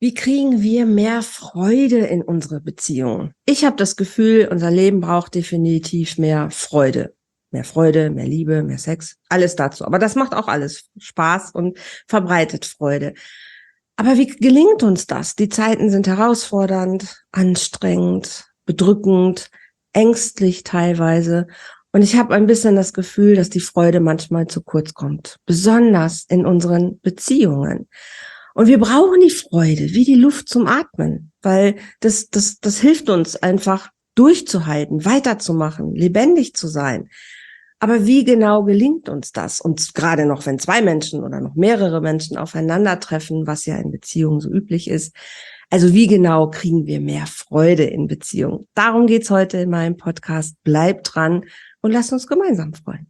Wie kriegen wir mehr Freude in unsere Beziehungen? Ich habe das Gefühl, unser Leben braucht definitiv mehr Freude. Mehr Freude, mehr Liebe, mehr Sex, alles dazu. Aber das macht auch alles Spaß und verbreitet Freude. Aber wie gelingt uns das? Die Zeiten sind herausfordernd, anstrengend, bedrückend, ängstlich teilweise. Und ich habe ein bisschen das Gefühl, dass die Freude manchmal zu kurz kommt. Besonders in unseren Beziehungen. Und wir brauchen die Freude, wie die Luft zum Atmen, weil das hilft uns einfach durchzuhalten, weiterzumachen, lebendig zu sein. Aber wie genau gelingt uns das? Und gerade noch, wenn zwei Menschen oder noch mehrere Menschen aufeinandertreffen, was ja in Beziehungen so üblich ist. Also wie genau kriegen wir mehr Freude in Beziehungen? Darum geht's heute in meinem Podcast. Bleib dran und lass uns gemeinsam freuen.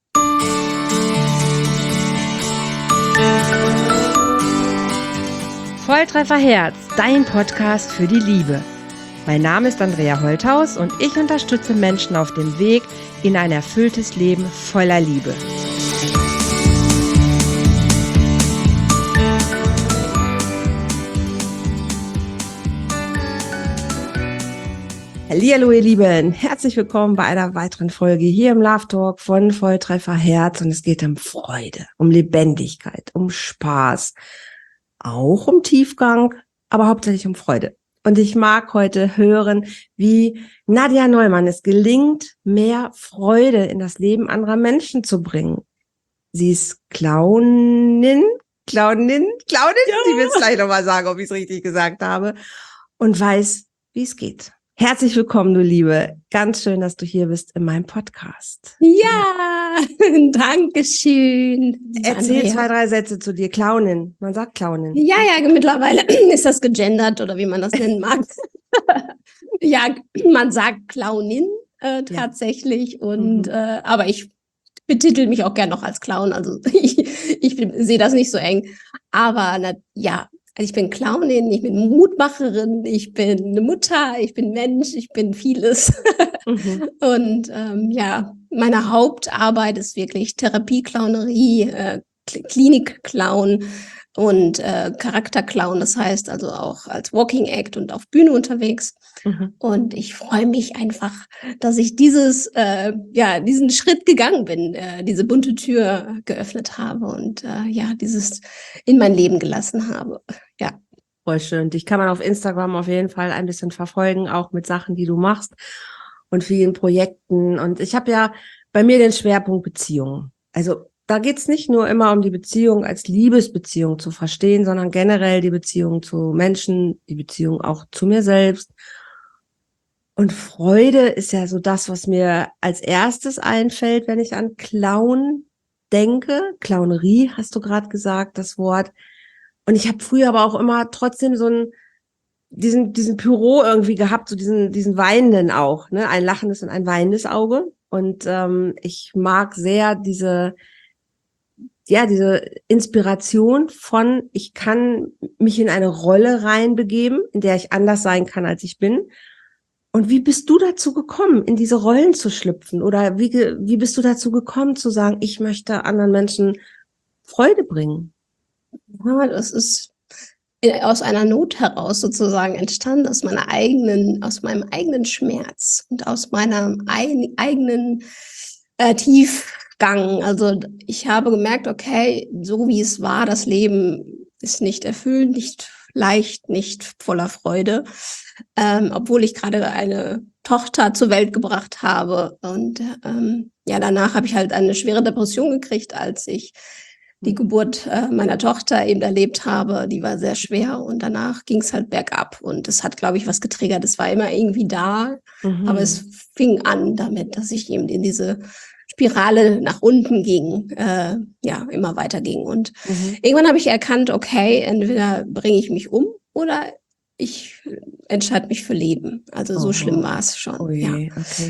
Volltreffer Herz, dein Podcast für die Liebe. Mein Name ist Andrea Holthaus und ich unterstütze Menschen auf dem Weg in ein erfülltes Leben voller Liebe. Hallihallo ihr Lieben, herzlich willkommen bei einer weiteren Folge hier im Love Talk von Volltreffer Herz und es geht um Freude, um Lebendigkeit, um Spaß. Auch um Tiefgang, aber hauptsächlich um Freude. Und ich mag heute hören, wie Nadja Neumann es gelingt, mehr Freude in das Leben anderer Menschen zu bringen. Sie ist Clownin? Ja. Sie wird es gleich nochmal sagen, ob ich es richtig gesagt habe. Und weiß, wie es geht. Herzlich willkommen, du Liebe. Ganz schön, dass du hier bist in meinem Podcast. Ja, danke schön. Erzähl Andrea. 2, 3 Sätze zu dir. Clownin. Man sagt Clownin. Ja, mittlerweile ist das gegendert oder wie man das nennen mag. Ja, man sagt Clownin tatsächlich und aber ich betitel mich auch gern noch als Clown. Also ich sehe das nicht so eng. Aber also ich bin Clownin, ich bin Mutmacherin, ich bin eine Mutter, ich bin Mensch, ich bin vieles. Und meine Hauptarbeit ist wirklich Therapie-Clownerie, Klinik-Clown und Charakter-Clown. Das heißt also auch als Walking Act und auf Bühne unterwegs. Und ich freue mich einfach, dass ich diesen Schritt gegangen bin, diese bunte Tür geöffnet habe und dieses in mein Leben gelassen habe. Ja. Voll schön. Dich kann man auf Instagram auf jeden Fall ein bisschen verfolgen, auch mit Sachen, die du machst und vielen Projekten. Und ich habe ja bei mir den Schwerpunkt Beziehungen. Also da geht's nicht nur immer um die Beziehung als Liebesbeziehung zu verstehen, sondern generell die Beziehung zu Menschen, die Beziehung auch zu mir selbst. Und Freude ist ja so das, was mir als erstes einfällt, wenn ich an Clown denke. Clownerie hast du gerade gesagt, das Wort. Und ich habe früher aber auch immer trotzdem so diesen Pyro irgendwie gehabt, so diesen weinenden auch, ne? Ein lachendes und ein weinendes Auge. Und ich mag sehr diese Inspiration von, ich kann mich in eine Rolle reinbegeben, in der ich anders sein kann, als ich bin. Und wie bist du dazu gekommen, in diese Rollen zu schlüpfen? Oder wie bist du dazu gekommen, zu sagen, ich möchte anderen Menschen Freude bringen? Ja, das ist aus einer Not heraus sozusagen entstanden, aus meinem eigenen Schmerz und aus meinem eigenen Tiefgang. Also ich habe gemerkt, okay, so wie es war, das Leben ist nicht erfüllend, nicht leicht, nicht voller Freude, obwohl ich gerade eine Tochter zur Welt gebracht habe. Und danach habe ich halt eine schwere Depression gekriegt, als ich die Geburt meiner Tochter eben erlebt habe. Die war sehr schwer und danach ging es halt bergab. Und es hat, glaube ich, was getriggert. Es war immer irgendwie da, aber es fing an damit, dass ich eben in diese Spirale nach unten ging, immer weiter ging. Und irgendwann habe ich erkannt, okay, entweder bringe ich mich um oder ich entscheide mich für Leben. Also so schlimm war es schon. Oh je, okay.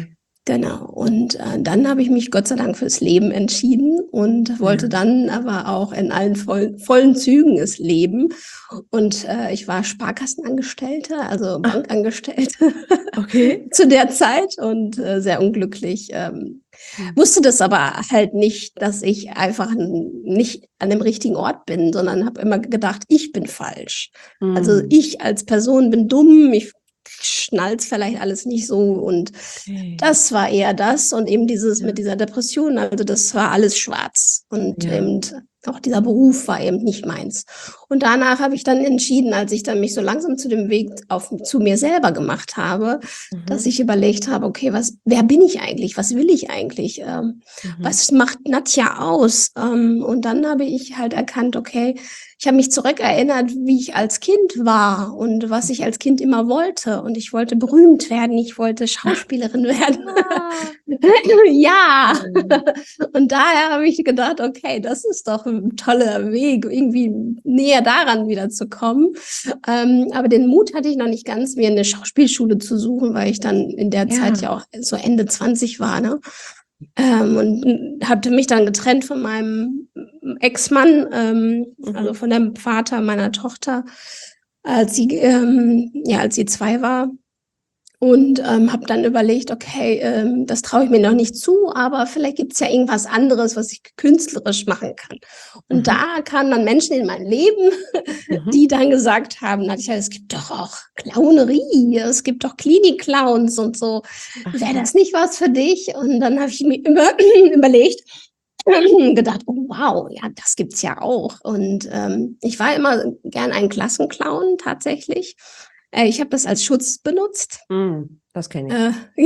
Genau. Und dann habe ich mich Gott sei Dank fürs Leben entschieden und wollte dann aber auch in allen vollen Zügen es leben. Und ich war Sparkassenangestellte, also Bankangestellte Okay. zu der Zeit und sehr unglücklich. Wusste das aber halt nicht, dass ich einfach nicht an dem richtigen Ort bin, sondern habe immer gedacht, ich bin falsch. Also ich als Person bin dumm, ich schnallt's vielleicht alles nicht so und das war eher das und eben dieses mit dieser Depression, also das war alles schwarz und eben auch dieser Beruf war eben nicht meins. Und danach habe ich dann entschieden, als ich dann mich so langsam zu dem Weg zu mir selber gemacht habe, dass ich überlegt habe, okay, wer bin ich eigentlich? Was will ich eigentlich? Was macht Nadja aus? Und dann habe ich halt erkannt, okay, ich habe mich zurückerinnert, wie ich als Kind war und was ich als Kind immer wollte. Und ich wollte berühmt werden, ich wollte Schauspielerin werden. Ja. Und daher habe ich gedacht, okay, das ist doch ein toller Weg, irgendwie näher daran wieder zu kommen. Aber den Mut hatte ich noch nicht ganz, mir eine Schauspielschule zu suchen, weil ich dann in der Zeit ja auch so Ende 20 war, ne? Und hatte mich dann getrennt von meinem Ex-Mann, also von dem Vater meiner Tochter, als sie 2 war. Und habe dann überlegt, okay, das traue ich mir noch nicht zu, aber vielleicht gibt es ja irgendwas anderes, was ich künstlerisch machen kann. Und da kamen dann Menschen in mein Leben, die dann gesagt haben, Nadja, es gibt doch auch Clownerie, es gibt doch Klinik-Clowns und so. Wäre das nicht was für dich? Und dann habe ich mir überlegt, gedacht, oh wow, ja, das gibt's ja auch. Und ich war immer gern ein Klassenclown tatsächlich. Ich habe das als Schutz benutzt. Das kenne ich.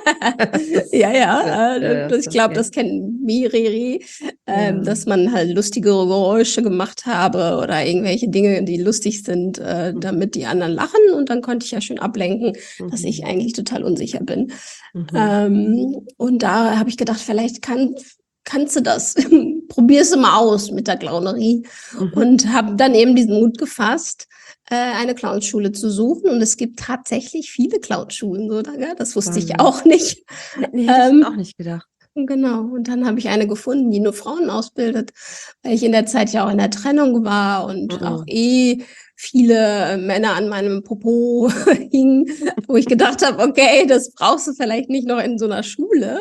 Ich glaube, das kennen mehrere, dass man halt lustige Geräusche gemacht habe oder irgendwelche Dinge, die lustig sind, damit die anderen lachen. Und dann konnte ich ja schön ablenken, dass ich eigentlich total unsicher bin. Und da habe ich gedacht, vielleicht kannst du das, probier's mal aus mit der Clownerie. Und habe dann eben diesen Mut gefasst, eine Clownschule zu suchen. Und es gibt tatsächlich viele Clownschulen, so, das wusste ich auch nicht. Nee, hätte ich auch nicht gedacht. Genau. Und dann habe ich eine gefunden, die nur Frauen ausbildet, weil ich in der Zeit ja auch in der Trennung war und auch viele Männer an meinem Popo hingen, wo ich gedacht habe, okay, das brauchst du vielleicht nicht noch in so einer Schule.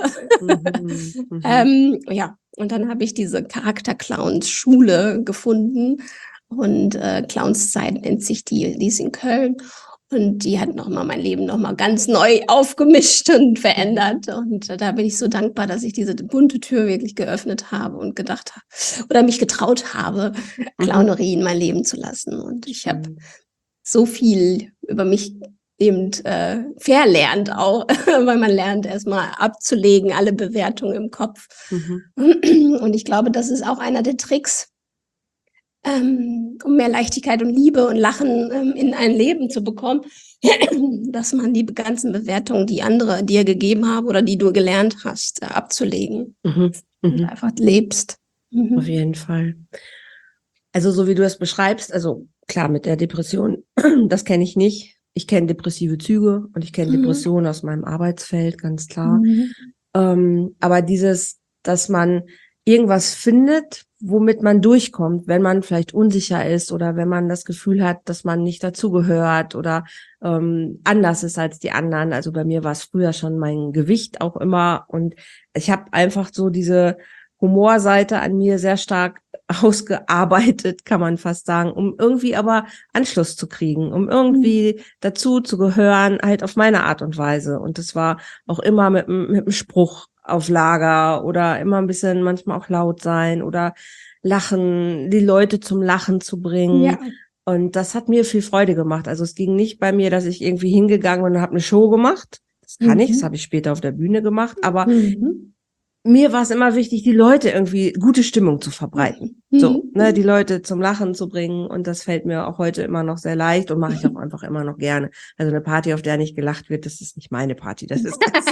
Und dann habe ich diese Charakter-Clowns-Schule gefunden und Clownszeit nennt sich die ist in Köln. Und die hat nochmal mein Leben nochmal ganz neu aufgemischt und verändert. Und da bin ich so dankbar, dass ich diese bunte Tür wirklich geöffnet habe und gedacht habe oder mich getraut habe, Clownerie in mein Leben zu lassen. Und ich habe so viel über mich eben verlernt auch, weil man lernt erstmal abzulegen, alle Bewertungen im Kopf. Und ich glaube, das ist auch einer der Tricks, um mehr Leichtigkeit und Liebe und Lachen in ein Leben zu bekommen, dass man die ganzen Bewertungen, die andere dir gegeben haben oder die du gelernt hast, abzulegen und einfach lebst. Auf jeden Fall. Also so wie du das beschreibst, also klar mit der Depression, das kenne ich nicht. Ich kenne depressive Züge und ich kenne Depressionen aus meinem Arbeitsfeld, ganz klar. Aber dass man irgendwas findet, womit man durchkommt, wenn man vielleicht unsicher ist oder wenn man das Gefühl hat, dass man nicht dazugehört oder anders ist als die anderen. Also bei mir war es früher schon mein Gewicht auch immer und ich habe einfach so diese Humorseite an mir sehr stark ausgearbeitet, kann man fast sagen, um irgendwie aber Anschluss zu kriegen, um irgendwie dazu zu gehören, halt auf meine Art und Weise. Und das war auch immer mit einem Spruch auf Lager oder immer ein bisschen manchmal auch laut sein oder lachen, die Leute zum Lachen zu bringen. Ja. Und das hat mir viel Freude gemacht. Also es ging nicht bei mir, dass ich irgendwie hingegangen bin und habe eine Show gemacht. Das kann ich, das habe ich später auf der Bühne gemacht, aber mir war es immer wichtig, die Leute irgendwie gute Stimmung zu verbreiten. So, ne, die Leute zum Lachen zu bringen. Und das fällt mir auch heute immer noch sehr leicht und mache ich auch einfach immer noch gerne. Also eine Party, auf der nicht gelacht wird, das ist nicht meine Party. Das ist ganz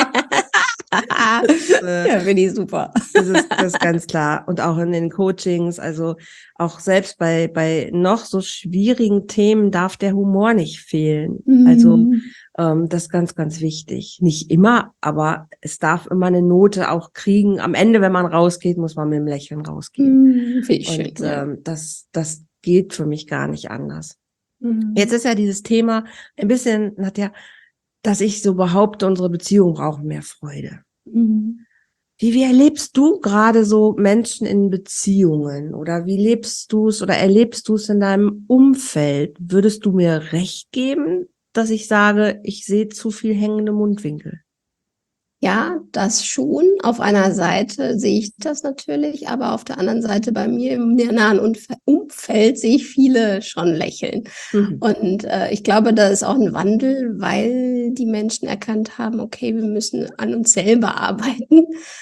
ja, finde ich super. Das ist ganz klar. Und auch in den Coachings, also auch selbst bei noch so schwierigen Themen darf der Humor nicht fehlen. Also Das ist ganz, ganz wichtig. Nicht immer, aber es darf immer eine Note auch kriegen. Am Ende, wenn man rausgeht, muss man mit einem Lächeln rausgehen. Finde ich schön, Und ja. das geht für mich gar nicht anders. Mhm. Jetzt ist ja dieses Thema ein bisschen, Nadja, dass ich so behaupte, unsere Beziehungen brauchen mehr Freude. Mhm. Wie erlebst du gerade so Menschen in Beziehungen? Oder wie lebst du es oder erlebst du es in deinem Umfeld? Würdest du mir recht geben, dass ich sage, ich sehe zu viel hängende Mundwinkel? Ja, das schon. Auf einer Seite sehe ich das natürlich, aber auf der anderen Seite bei mir im nahen Umfeld sehe ich viele schon lächeln. Mhm. Und ich glaube, da ist auch ein Wandel, weil die Menschen erkannt haben, okay, wir müssen an uns selber arbeiten,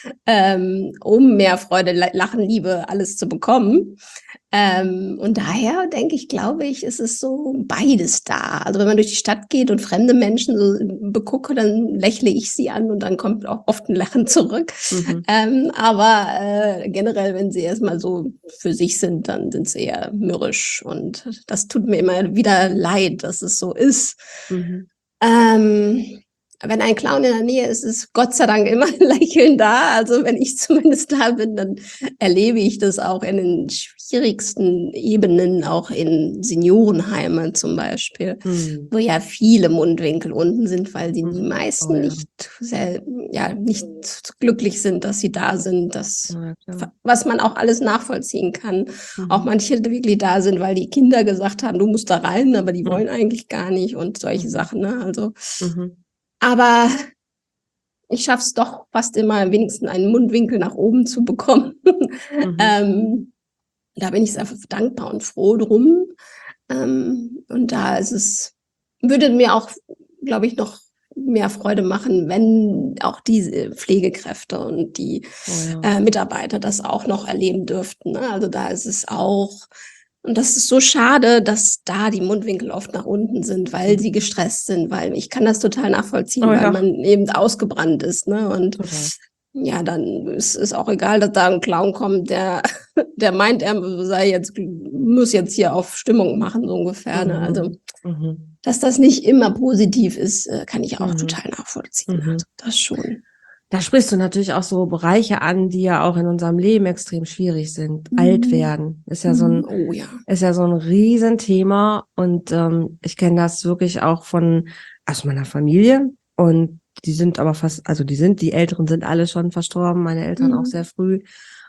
um mehr Freude, Lachen, Liebe, alles zu bekommen. Und daher denke ich, glaube ich, ist es so beides da. Also wenn man durch die Stadt geht und fremde Menschen so begucke, dann lächle ich sie an und dann kommt auch oft ein Lachen zurück. Mhm. Aber generell, wenn sie erstmal so für sich sind, dann sind sie eher mürrisch. Und das tut mir immer wieder leid, dass es so ist. Mhm. Wenn ein Clown in der Nähe ist, ist Gott sei Dank immer ein Lächeln da. Also wenn ich zumindest da bin, dann erlebe ich das auch in den schwierigsten Ebenen, auch in Seniorenheimen zum Beispiel, Mhm. wo ja viele Mundwinkel unten sind, weil die meisten Oh ja. nicht glücklich sind, dass sie da sind. Ja, klar. Was man auch alles nachvollziehen kann. Auch Mhm. manche wirklich da sind, weil die Kinder gesagt haben, du musst da rein, aber die wollen eigentlich gar nicht und solche Mhm. Sachen. Ne? Also, Mhm. aber ich schaffe es doch fast immer, wenigstens einen Mundwinkel nach oben zu bekommen. Mhm. Da bin ich einfach dankbar und froh drum. Und da würde mir auch, glaube ich, noch mehr Freude machen, wenn auch diese Pflegekräfte und die Oh ja. Mitarbeiter das auch noch erleben dürften. Ne? Also da ist es auch, und das ist so schade, dass da die Mundwinkel oft nach unten sind, weil sie gestresst sind, weil ich kann das total nachvollziehen, Oh weil ja, man eben ausgebrannt ist. Ne? Und total. ja, dann ist es auch egal, dass da ein Clown kommt, der meint, er muss jetzt hier auf Stimmung machen, so ungefähr. Ne? Also, Mhm. Mhm. dass das nicht immer positiv ist, kann ich auch Mhm. total nachvollziehen. Mhm. Also, das schon. Da sprichst du natürlich auch so Bereiche an, die ja auch in unserem Leben extrem schwierig sind. Alt Mhm. werden Oh ja. ist ja so ein Riesenthema und ich kenne das wirklich auch aus meiner Familie und die sind aber die Älteren sind alle schon verstorben, meine Eltern auch sehr Mhm. früh.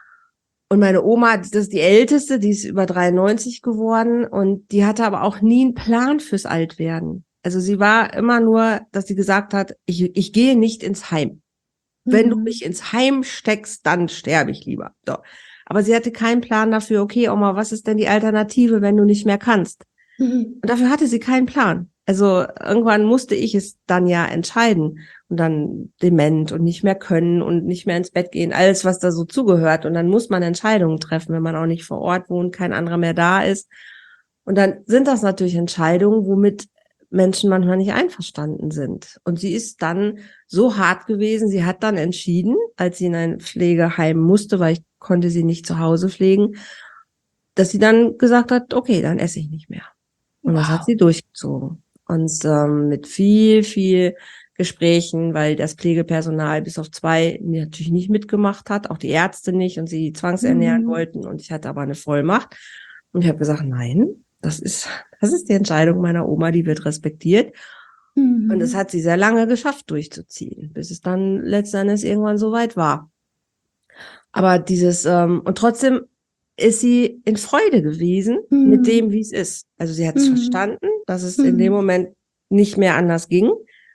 Und meine Oma, das ist die Älteste, die ist über 93 geworden und die hatte aber auch nie einen Plan fürs Altwerden. Also sie war immer nur, dass sie gesagt hat, ich gehe nicht ins Heim. Wenn du Mhm. mich ins Heim steckst, dann sterbe ich lieber. So. Aber sie hatte keinen Plan dafür, okay, Oma, was ist denn die Alternative, wenn du nicht mehr kannst? Mhm. Und dafür hatte sie keinen Plan. Also irgendwann musste ich es dann ja entscheiden und dann dement und nicht mehr können und nicht mehr ins Bett gehen, alles, was da so zugehört. Und dann muss man Entscheidungen treffen, wenn man auch nicht vor Ort wohnt, kein anderer mehr da ist. Und dann sind das natürlich Entscheidungen, womit Menschen manchmal nicht einverstanden sind. Und sie ist dann so hart gewesen, sie hat dann entschieden, als sie in ein Pflegeheim musste, weil ich konnte sie nicht zu Hause pflegen, dass sie dann gesagt hat, okay, dann esse ich nicht mehr. Und das hat Wow. sie durchgezogen. Und mit viel, viel Gesprächen, weil das Pflegepersonal bis auf 2 natürlich nicht mitgemacht hat, auch die Ärzte nicht und sie zwangsernähren Mhm. wollten. Und ich hatte aber eine Vollmacht. Und ich habe gesagt, nein, das ist die Entscheidung meiner Oma, die wird respektiert. Und es Mhm. hat sie sehr lange geschafft, durchzuziehen, bis es dann letztendlich irgendwann soweit war. Aber und trotzdem ist sie in Freude gewesen mit dem, Mhm. wie es ist. Also sie hat es Mhm. verstanden, dass es in dem Mhm. Moment nicht mehr anders ging,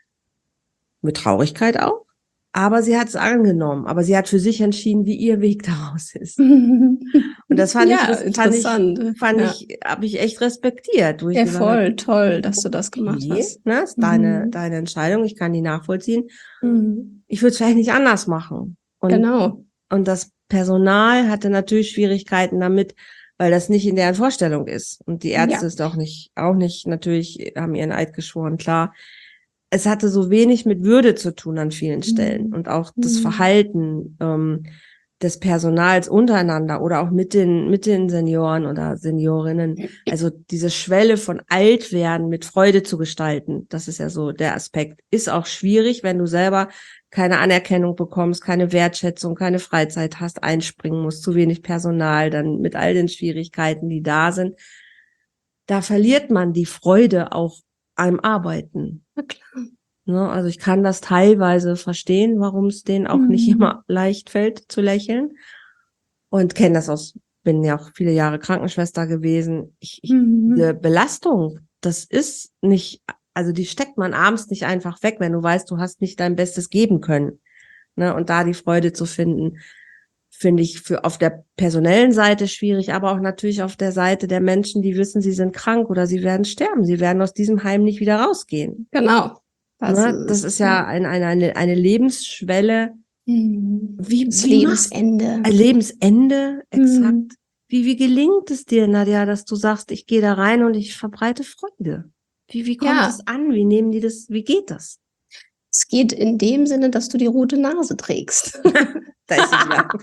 mit Traurigkeit auch. Aber sie hat es angenommen. Aber sie hat für sich entschieden, wie ihr Weg daraus ist. Und das Ja, interessant. Ja. habe ich echt respektiert, wo ich Ja, gesagt habe, voll toll, dass du das gemacht okay, hast. ne, ist Mhm. deine Entscheidung, ich kann die nachvollziehen. Mhm. Ich würde es vielleicht nicht anders machen. Genau. Und das Personal hatte natürlich Schwierigkeiten damit, weil das nicht in deren Vorstellung ist. Und die Ärzte Ja. ist auch nicht, natürlich haben ihren Eid geschworen, klar. Es hatte so wenig mit Würde zu tun an vielen Stellen. Mhm. Und auch das Mhm. Verhalten, des Personals untereinander oder auch mit den Senioren oder Seniorinnen. Also diese Schwelle von Altwerden mit Freude zu gestalten, das ist ja so der Aspekt, ist auch schwierig, wenn du selber keine Anerkennung bekommst, keine Wertschätzung, keine Freizeit hast, einspringen musst, zu wenig Personal, dann mit all den Schwierigkeiten, die da sind. Da verliert man die Freude auch am Arbeiten. Na klar. Ne? Also ich kann das teilweise verstehen, warum es denen auch nicht immer leicht fällt zu lächeln. Und kenne das bin ja auch viele Jahre Krankenschwester gewesen. Diese Belastung, das ist nicht, also die steckt man abends nicht einfach weg, wenn du weißt, du hast nicht dein Bestes geben können. Ne? Und da die Freude zu finden, finde ich auf der personellen Seite schwierig, aber auch natürlich auf der Seite der Menschen, die wissen, sie sind krank oder sie werden sterben. Sie werden aus diesem Heim nicht wieder rausgehen. Genau. Das ist ja eine Lebensschwelle. Das Lebensende. Ein Lebensende, exakt. Wie gelingt es dir, Nadja, dass du sagst, ich gehe da rein und ich verbreite Freude? Wie kommt es an? Wie nehmen die das? Wie geht das? Es geht in dem Sinne, dass du die rote Nase trägst. Da ist sie wieder.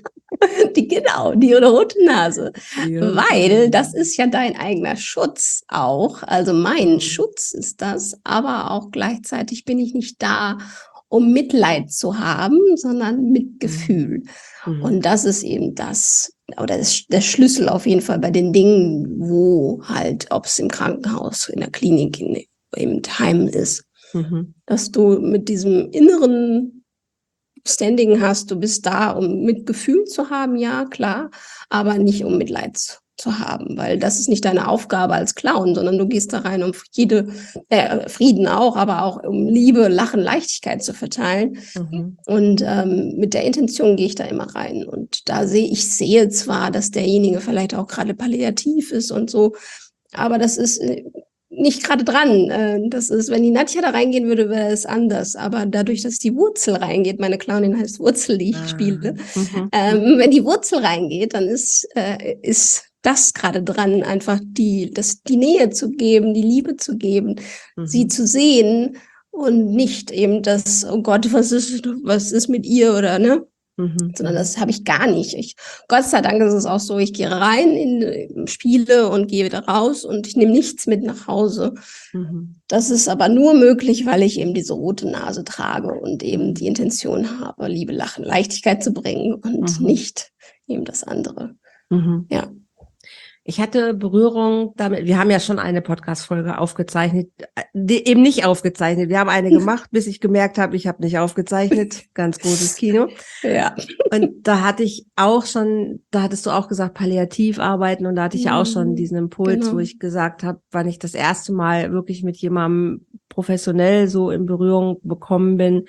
Die rote Nase. Weil das ist ja dein eigener Schutz auch. Also mein Schutz ist das, aber auch gleichzeitig bin ich nicht da, um Mitleid zu haben, sondern Mitgefühl. Und das ist eben das, oder der Schlüssel auf jeden Fall bei den Dingen, wo halt, ob es im Krankenhaus, in der Klinik, im Heim ist, dass du mit diesem inneren Standing hast, du bist da, um Mitgefühl zu haben, ja, klar, aber nicht um Mitleid zu haben, weil das ist nicht deine Aufgabe als Clown, sondern du gehst da rein, um Frieden auch, aber auch um Liebe, Lachen, Leichtigkeit zu verteilen. Und mit der Intention gehe ich da immer rein. Und da sehe zwar, dass derjenige vielleicht auch gerade palliativ ist und so, aber das ist nicht gerade dran. Das ist, wenn die Nadja da reingehen würde, wäre es anders. Aber dadurch, dass die Wurzel reingeht, meine Clownin heißt Wurzel, die ich spiele, wenn die Wurzel reingeht, dann ist das gerade dran, einfach die Nähe zu geben, die Liebe zu geben, sie zu sehen und nicht eben das, oh Gott, was ist mit ihr oder ne? Sondern das habe ich gar nicht. Gott sei Dank ist es auch so, ich gehe rein in Spiele und gehe wieder raus und ich nehme nichts mit nach Hause. Das ist aber nur möglich, weil ich eben diese rote Nase trage und eben die Intention habe, Liebe, Lachen, Leichtigkeit zu bringen und nicht eben das andere. Ja. Ich hatte Berührung damit, wir haben ja schon eine Podcast-Folge aufgezeichnet, eben nicht aufgezeichnet, wir haben eine gemacht, bis ich gemerkt habe, ich habe nicht aufgezeichnet, ganz großes Kino. Ja. Und da hattest du auch gesagt, palliativ arbeiten und da hatte ich ja auch schon diesen Impuls, wo ich gesagt habe, wann ich das erste Mal wirklich mit jemandem professionell so in Berührung bekommen bin,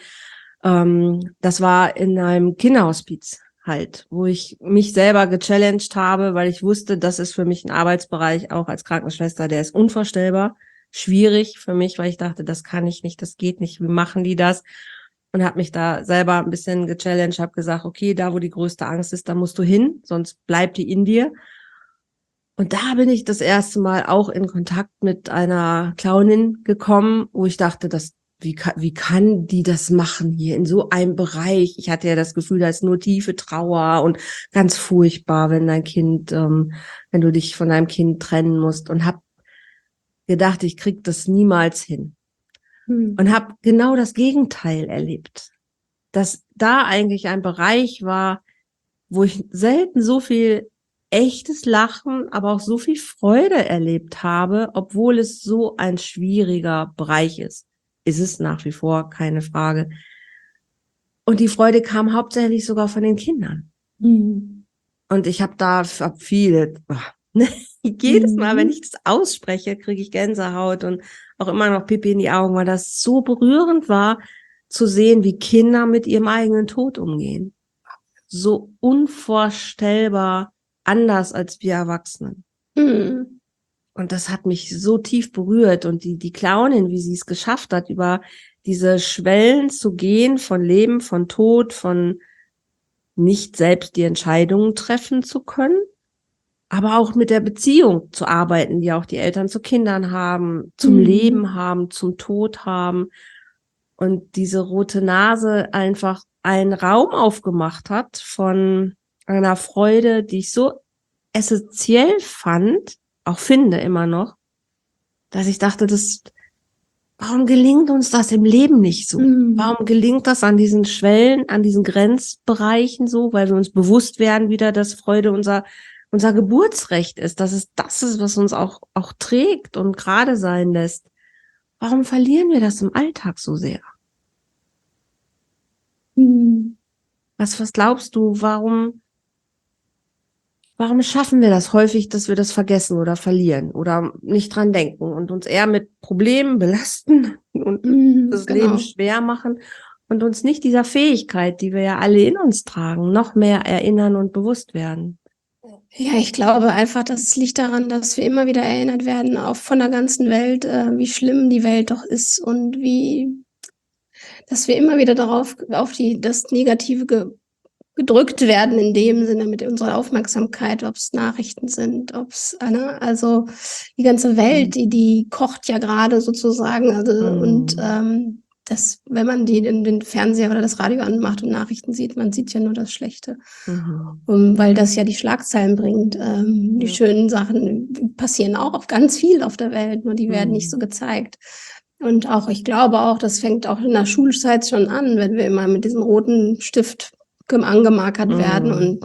das war in einem Kinderhospiz. Halt, wo ich mich selber gechallenged habe, weil ich wusste, das ist für mich ein Arbeitsbereich, auch als Krankenschwester, der ist unvorstellbar, schwierig für mich, weil ich dachte, das kann ich nicht, das geht nicht, wie machen die das? Und habe mich da selber ein bisschen gechallenged, habe gesagt, okay, da wo die größte Angst ist, da musst du hin, sonst bleibt die in dir. Und da bin ich das erste Mal auch in Kontakt mit einer Clownin gekommen, wo ich dachte, wie kann die das machen hier in so einem Bereich? Ich hatte ja das Gefühl, da ist nur tiefe Trauer und ganz furchtbar, wenn wenn du dich von deinem Kind trennen musst, und habe gedacht, ich krieg das niemals hin. Und habe genau das Gegenteil erlebt, dass da eigentlich ein Bereich war, wo ich selten so viel echtes Lachen, aber auch so viel Freude erlebt habe, obwohl es so ein schwieriger Bereich ist. Ist es nach wie vor, keine Frage. Und die Freude kam hauptsächlich sogar von den Kindern. Und ich habe viele, jedes Mal, wenn ich das ausspreche, kriege ich Gänsehaut und auch immer noch Pipi in die Augen, weil das so berührend war, zu sehen, wie Kinder mit ihrem eigenen Tod umgehen. So unvorstellbar anders als wir Erwachsenen. Und das hat mich so tief berührt. Und die Clownin, wie sie es geschafft hat, über diese Schwellen zu gehen von Leben, von Tod, von nicht selbst die Entscheidungen treffen zu können, aber auch mit der Beziehung zu arbeiten, die auch die Eltern zu Kindern haben, zum Leben haben, zum Tod haben. Und diese rote Nase einfach einen Raum aufgemacht hat einer Freude, die ich so essentiell fand, auch finde immer noch, dass ich dachte, warum gelingt uns das im Leben nicht so? Warum gelingt das an diesen Schwellen, an diesen Grenzbereichen so? Weil wir uns bewusst werden wieder, dass Freude unser Geburtsrecht ist, dass es das ist, was uns auch trägt und gerade sein lässt. Warum verlieren wir das im Alltag so sehr? Was glaubst du, warum schaffen wir das häufig, dass wir das vergessen oder verlieren oder nicht dran denken und uns eher mit Problemen belasten und das Leben schwer machen und uns nicht dieser Fähigkeit, die wir ja alle in uns tragen, noch mehr erinnern und bewusst werden? Ja, ich glaube einfach, das liegt daran, dass wir immer wieder erinnert werden, auch von der ganzen Welt, wie schlimm die Welt doch ist und dass wir immer wieder darauf auf das Negative gedrückt werden in dem Sinne mit unserer Aufmerksamkeit, ob es Nachrichten sind, ob es, also die ganze Welt, die kocht ja gerade sozusagen, und wenn man den Fernseher oder das Radio anmacht und Nachrichten sieht, man sieht ja nur das Schlechte, weil das ja die Schlagzeilen bringt. Die schönen Sachen passieren auch ganz viel auf der Welt, nur die werden nicht so gezeigt. Und auch, ich glaube auch, das fängt auch in der Schulzeit schon an, wenn wir immer mit diesem roten Stift angemarkert werden und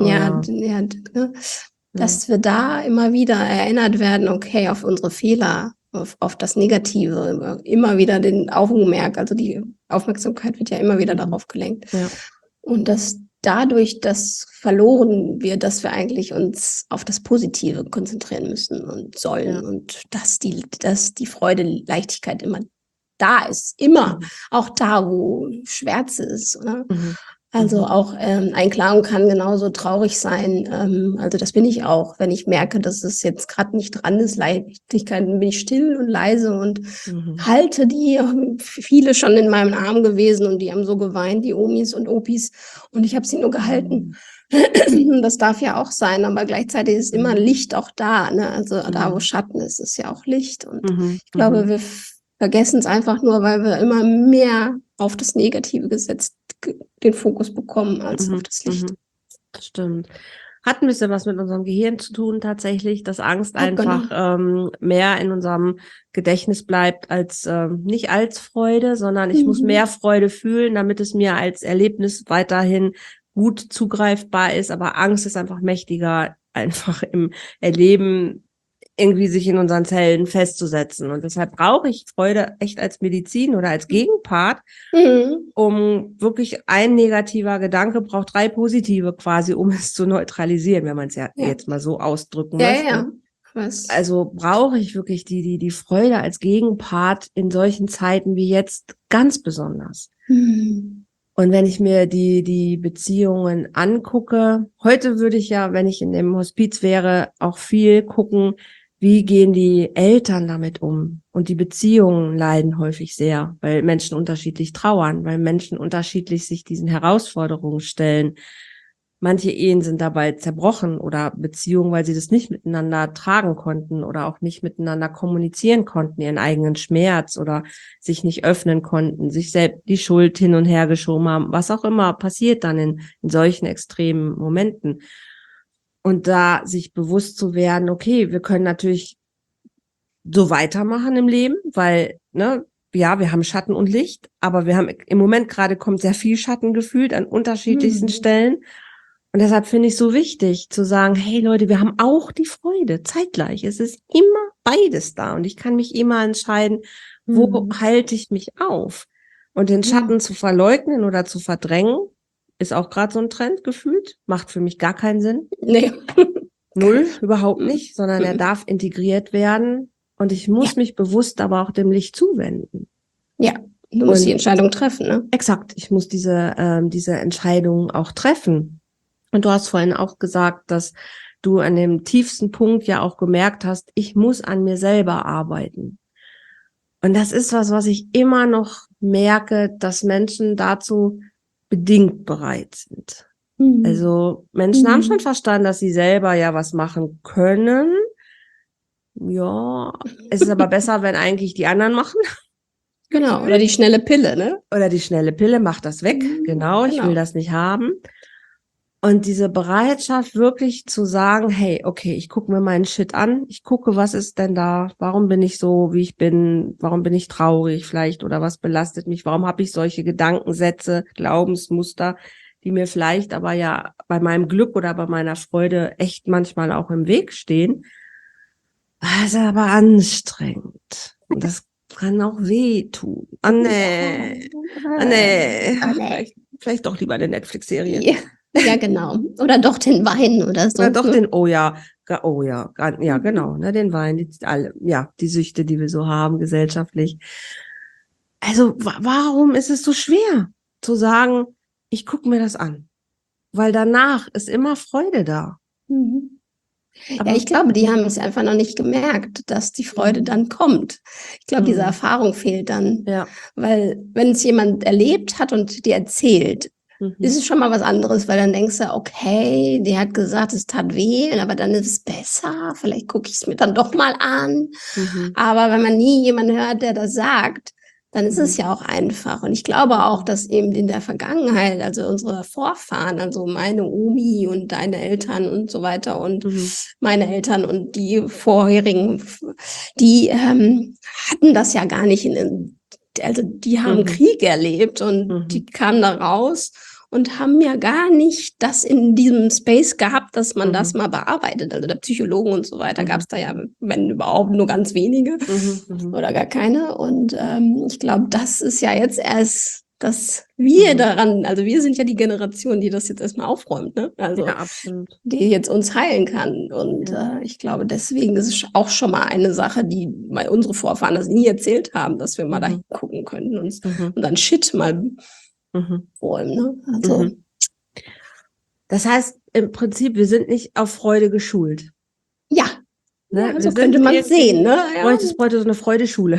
dass wir da immer wieder erinnert werden, okay, auf unsere Fehler, auf das Negative, immer wieder den Augenmerk, also die Aufmerksamkeit wird ja immer wieder darauf gelenkt. Ja. Und dass dadurch das verloren wird, dass wir eigentlich uns auf das Positive konzentrieren müssen und sollen und dass die Freude, Leichtigkeit immer da ist, immer, auch da, wo Schmerz ist, oder? Also auch Einklang kann genauso traurig sein. Also das bin ich auch, wenn ich merke, dass es jetzt gerade nicht dran ist, Leichtigkeit, dann bin ich still und leise und halte die. Viele schon in meinem Arm gewesen und die haben so geweint, die Omis und Opis, und ich habe sie nur gehalten. Das darf ja auch sein, aber gleichzeitig ist immer Licht auch da, ne? Also da, wo Schatten ist, ist ja auch Licht. Und ich glaube, wir vergessen es einfach nur, weil wir immer mehr auf das Negative gesetzt den Fokus bekommen als auf das Licht. Das stimmt. Hat ein bisschen was mit unserem Gehirn zu tun tatsächlich, dass Angst einfach mehr in unserem Gedächtnis bleibt als nicht als Freude, sondern ich muss mehr Freude fühlen, damit es mir als Erlebnis weiterhin gut zugreifbar ist. Aber Angst ist einfach mächtiger, einfach im Erleben irgendwie sich in unseren Zellen festzusetzen. Und deshalb brauche ich Freude echt als Medizin oder als Gegenpart, um wirklich ein negativer Gedanke braucht 3 positive quasi, um es zu neutralisieren, wenn man es ja jetzt mal so ausdrücken möchte. Ja. Also brauche ich wirklich die Freude als Gegenpart in solchen Zeiten wie jetzt ganz besonders. Und wenn ich mir die Beziehungen angucke, heute würde ich ja, wenn ich in dem Hospiz wäre, auch viel gucken, wie gehen die Eltern damit um? Und die Beziehungen leiden häufig sehr, weil Menschen unterschiedlich trauern, weil Menschen unterschiedlich sich diesen Herausforderungen stellen. Manche Ehen sind dabei zerbrochen oder Beziehungen, weil sie das nicht miteinander tragen konnten oder auch nicht miteinander kommunizieren konnten, ihren eigenen Schmerz oder sich nicht öffnen konnten, sich selbst die Schuld hin und her geschoben haben, was auch immer passiert dann in solchen extremen Momenten. Und da sich bewusst zu werden, okay, wir können natürlich so weitermachen im Leben, weil, ja, wir haben Schatten und Licht, aber wir haben im Moment gerade kommt sehr viel Schatten gefühlt an unterschiedlichsten Stellen. Und deshalb finde ich so wichtig zu sagen, hey Leute, wir haben auch die Freude zeitgleich. Es ist immer beides da und ich kann mich immer entscheiden, wo halte ich mich auf? Und den Schatten zu verleugnen oder zu verdrängen, ist auch gerade so ein Trend gefühlt, macht für mich gar keinen Sinn. Nee. Null, überhaupt nicht, sondern er darf integriert werden und ich muss mich bewusst aber auch dem Licht zuwenden. Ja, du musst die Entscheidung treffen, ne? Exakt, ich muss diese Entscheidung auch treffen. Und du hast vorhin auch gesagt, dass du an dem tiefsten Punkt ja auch gemerkt hast, ich muss an mir selber arbeiten. Und das ist was ich immer noch merke, dass Menschen dazu bedingt bereit sind. Also Menschen haben schon verstanden, dass sie selber ja was machen können. Ja, es ist aber besser, wenn eigentlich die anderen machen. Genau, oder die schnelle Pille, ne? Oder die schnelle Pille, mach das weg. Genau, ich will das nicht haben. Und diese Bereitschaft wirklich zu sagen, hey, okay, ich gucke mir meinen Shit an, ich gucke, was ist denn da, warum bin ich so, wie ich bin, warum bin ich traurig vielleicht oder was belastet mich, warum habe ich solche Gedankensätze, Glaubensmuster, die mir vielleicht aber ja bei meinem Glück oder bei meiner Freude echt manchmal auch im Weg stehen. Das ist aber anstrengend. Und das kann auch wehtun. Ah, nee. Ah, nee. Ah, nee. Vielleicht doch lieber eine Netflix-Serie. Ja, genau. Oder doch den Wein oder so. Oder doch den, ja, genau, ne, den Wein, die Süchte, die wir so haben gesellschaftlich. Also, warum ist es so schwer zu sagen, ich gucke mir das an? Weil danach ist immer Freude da. Mhm. Aber Ja, ich glaube, die haben es einfach noch nicht gemerkt, dass die Freude dann kommt. Ich glaube, diese Erfahrung fehlt dann. ja. Weil wenn es jemand erlebt hat und dir erzählt, ist es schon mal was anderes, weil dann denkst du, okay, die hat gesagt, es tat weh, aber dann ist es besser, vielleicht gucke ich es mir dann doch mal an. Aber wenn man nie jemanden hört, der das sagt, dann ist es ja auch einfach. Und ich glaube auch, dass eben in der Vergangenheit, also unsere Vorfahren, also meine Omi und deine Eltern und so weiter und meine Eltern und die vorherigen, die hatten das ja gar nicht also die haben Krieg erlebt und die kamen da raus und haben ja gar nicht das in diesem Space gehabt, dass man das mal bearbeitet. Also der Psychologen und so weiter gab es da ja, wenn überhaupt, nur ganz wenige oder gar keine. Und ich glaube, das ist ja jetzt erst, dass wir daran, also wir sind ja die Generation, die das jetzt erstmal aufräumt, ne? Also ja, absolut. die jetzt uns heilen kann. Und ich glaube, deswegen ist es auch schon mal eine Sache, die unsere Vorfahren das nie erzählt haben, dass wir mal da gucken können und dann Shit mal wollen. Ne? Also. Das heißt, im Prinzip, wir sind nicht auf Freude geschult. Ja, ne? Ja, so könnte man es sehen. Ne? Ja. Es bräuchte so eine Freudeschule.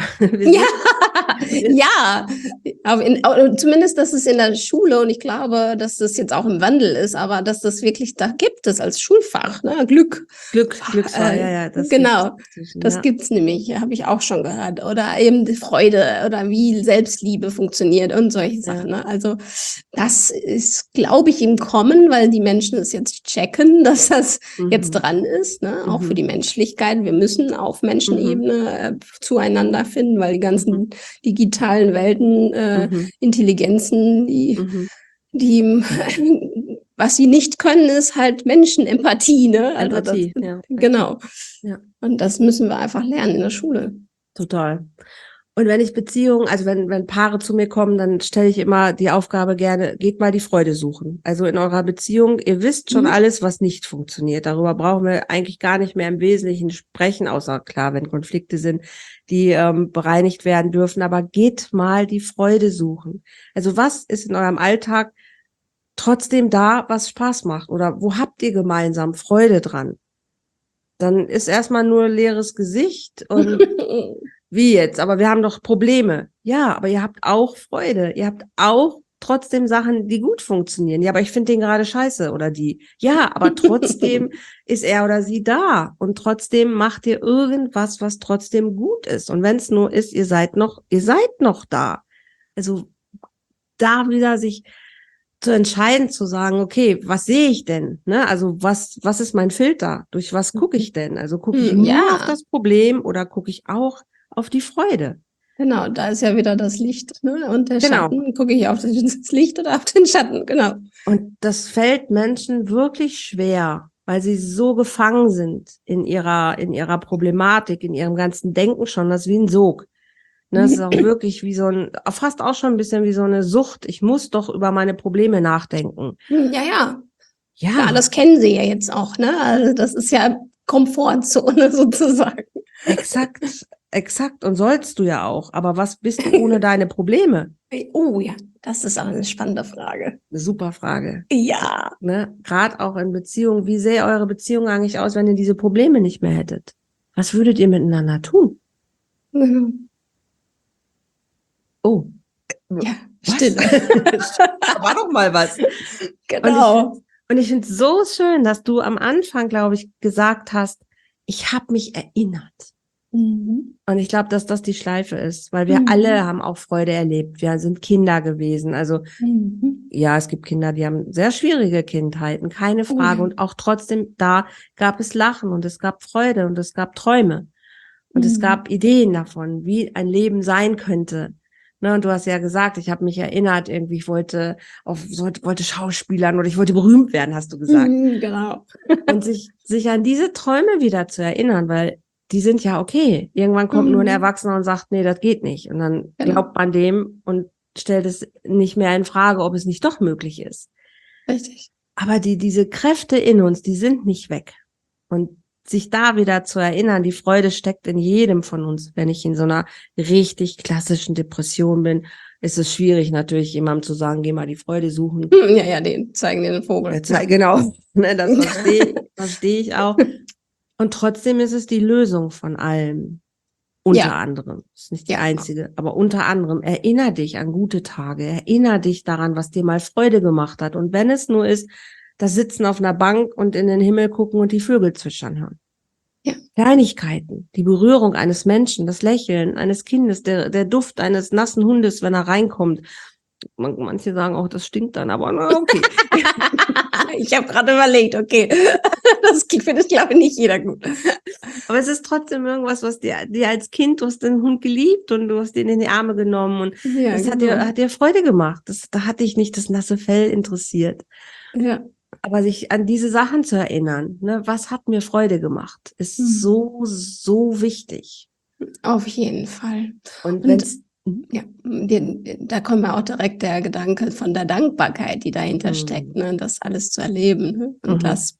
Ja, aber zumindest, dass es in der Schule, und ich glaube, dass das jetzt auch im Wandel ist, aber dass das wirklich da gibt es als Schulfach, ne? Glücksfach, ja. Genau, das gibt's nämlich, habe ich auch schon gehört. Oder eben die Freude oder wie Selbstliebe funktioniert und solche Sachen. Ne? Also das ist, glaube ich, im Kommen, weil die Menschen es jetzt checken, dass das jetzt dran ist, ne? Auch für die Menschlichkeit. Wir müssen auf Menschenebene zueinander finden, weil die ganzen digitalen Welten, Intelligenzen, die was sie nicht können, ist halt Menschenempathie, ne? Also Empathie, genau. Ja. Und das müssen wir einfach lernen in der Schule. Total. Und wenn ich Beziehungen, also wenn Paare zu mir kommen, dann stelle ich immer die Aufgabe gerne, geht mal die Freude suchen. Also in eurer Beziehung, ihr wisst schon alles, was nicht funktioniert. Darüber brauchen wir eigentlich gar nicht mehr im Wesentlichen sprechen, außer klar, wenn Konflikte sind, die bereinigt werden dürfen. Aber geht mal die Freude suchen. Also was ist in eurem Alltag trotzdem da, was Spaß macht? Oder wo habt ihr gemeinsam Freude dran? Dann ist erstmal nur leeres Gesicht und wie jetzt? Aber wir haben doch Probleme. Ja, aber ihr habt auch Freude. Ihr habt auch trotzdem Sachen, die gut funktionieren. Ja, aber ich finde den gerade scheiße oder die. Ja, aber trotzdem ist er oder sie da. Und trotzdem macht ihr irgendwas, was trotzdem gut ist. Und wenn es nur ist, ihr seid noch da. Also da wieder sich zu entscheiden, zu sagen, okay, was sehe ich denn? Ne? Also was ist mein Filter? Durch was gucke ich denn? Also gucke ich nur auf das Problem oder gucke ich auch auf die Freude? Genau, da ist ja wieder das Licht, ne? Und der Schatten, gucke ich auf das Licht oder auf den Schatten, genau. Und das fällt Menschen wirklich schwer, weil sie so gefangen sind in ihrer Problematik, in ihrem ganzen Denken schon, das ist wie ein Sog. Das ist auch wirklich wie fast auch schon ein bisschen wie so eine Sucht. Ich muss doch über meine Probleme nachdenken. Ja, das kennen sie ja jetzt auch, ne? Also das ist ja Komfortzone sozusagen. Exakt. Und sollst du ja auch. Aber was bist du ohne deine Probleme? Oh ja, das ist auch eine spannende Frage. Eine super Frage. Ja. Ne? Gerade auch in Beziehungen. Wie sähe eure Beziehung eigentlich aus, wenn ihr diese Probleme nicht mehr hättet? Was würdet ihr miteinander tun? Oh. Ja, Stille. War doch mal was. Genau. Und ich finde es so schön, dass du am Anfang, glaube ich, gesagt hast, ich habe mich erinnert. Und ich glaube, dass das die Schleife ist, weil wir alle haben auch Freude erlebt. Wir sind Kinder gewesen. Also ja, es gibt Kinder, die haben sehr schwierige Kindheiten, keine Frage. Und auch trotzdem, da gab es Lachen und es gab Freude und es gab Träume. Und es gab Ideen davon, wie ein Leben sein könnte. Ne, und du hast ja gesagt, ich habe mich erinnert, irgendwie, ich wollte Schauspielern oder ich wollte berühmt werden, hast du gesagt. Genau. Und sich an diese Träume wieder zu erinnern, weil die sind ja okay. Irgendwann kommt nur ein Erwachsener und sagt, nee, das geht nicht. Und dann glaubt man dem und stellt es nicht mehr in Frage, ob es nicht doch möglich ist. Richtig. Aber diese Kräfte in uns, die sind nicht weg. Und sich da wieder zu erinnern, die Freude steckt in jedem von uns. Wenn ich in so einer richtig klassischen Depression bin, ist es schwierig natürlich jemandem zu sagen, geh mal die Freude suchen. Ja, zeigen dir den Vogel. Genau, ne, das verstehe ich auch. Und trotzdem ist es die Lösung von allem. Unter anderem. Das ist nicht die einzige, aber unter anderem. Erinner dich an gute Tage. Erinner dich daran, was dir mal Freude gemacht hat. Und wenn es nur ist, das Sitzen auf einer Bank und in den Himmel gucken und die Vögel zwitschern hören. Ja. Kleinigkeiten, die Berührung eines Menschen, das Lächeln eines Kindes, der Duft eines nassen Hundes, wenn er reinkommt. Manche sagen auch, das stinkt dann, aber na, okay. Ich habe gerade überlegt, okay, das findet, glaube ich, nicht jeder gut. Aber es ist trotzdem irgendwas, was dir als Kind, du hast den Hund geliebt und du hast ihn in die Arme genommen und das hat dir Freude gemacht. Da hat dich nicht das nasse Fell interessiert. Ja. Aber sich an diese Sachen zu erinnern, ne, was hat mir Freude gemacht, ist so wichtig. Auf jeden Fall. Und wenn's ja, da kommt mir auch direkt der Gedanke von der Dankbarkeit, die dahinter steckt, ne, das alles zu erleben. Ne? Und das